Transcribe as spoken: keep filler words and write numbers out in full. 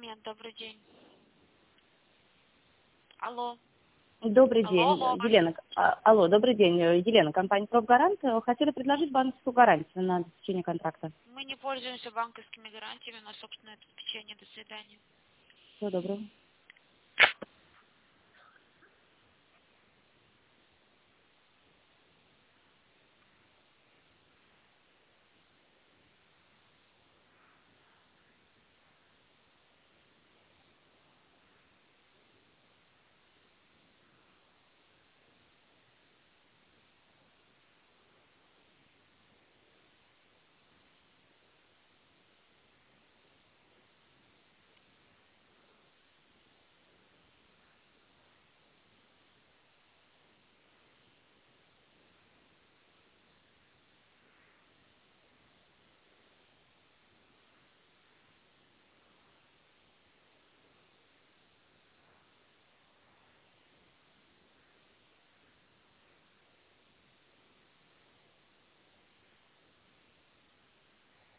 Нет, добрый день. Алло. Добрый Алло, день, алло. Елена. А, Алло, добрый день, Елена, компания «Профгарант». Хотели предложить банковскую гарантию на обеспечение контракта. Мы не пользуемся банковскими гарантиями на собственное обеспечение. До свидания. Всего доброго.